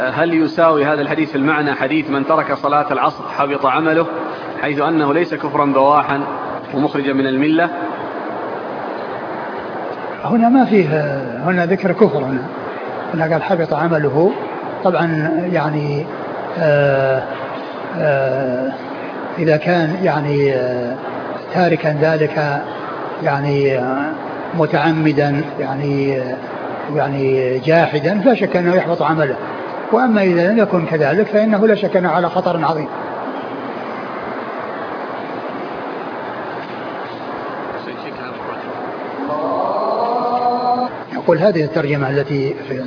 هل يساوي هذا الحديث في المعنى حديث من ترك صلاة العصر حبط عمله، حيث أنه ليس كفرا بواحا ومخرجا من الملة؟ هنا ما فيه هنا ذكر كفر، هنا قال حبط عمله. طبعا يعني إذا كان يعني تاركا ذلك يعني متعمدا يعني جاحدا، فلا شك أنه يحبط عمله. وأما إذا لم يكن كذلك فإنه لا شك أنه على خطر عظيم. يقول هذه الترجمة التي في